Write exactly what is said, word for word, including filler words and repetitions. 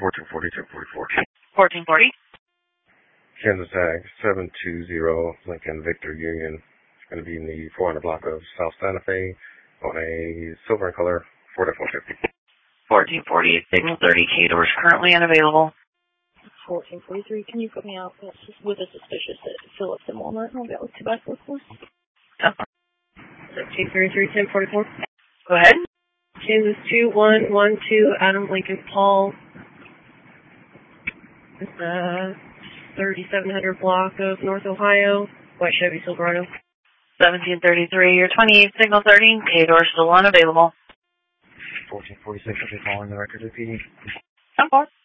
fourteen forty, ten forty-four. fourteen forty. Kansas Ag seven two zero, Lincoln Victor Union. It's going to be in the four hundred block of South Santa Fe on a silver in color Ford F one fifty. fourteen forty, signal thirty, K-Doors currently unavailable. fourteen forty-three, can you put me out with a suspicious at Phillips and Walmart? I'll get with two by four four. two thirty-three, ten forty-four. Go ahead. Kansas two one one two, Adam Lincoln Paul. Uh, thirty-seven hundred block of North Ohio, White Chevy Silverado. seventeen thirty-three, your twenty-eight, signal thirty, K-Doors still unavailable. fourteen forty-six, I'll be calling the record repeating. ten four.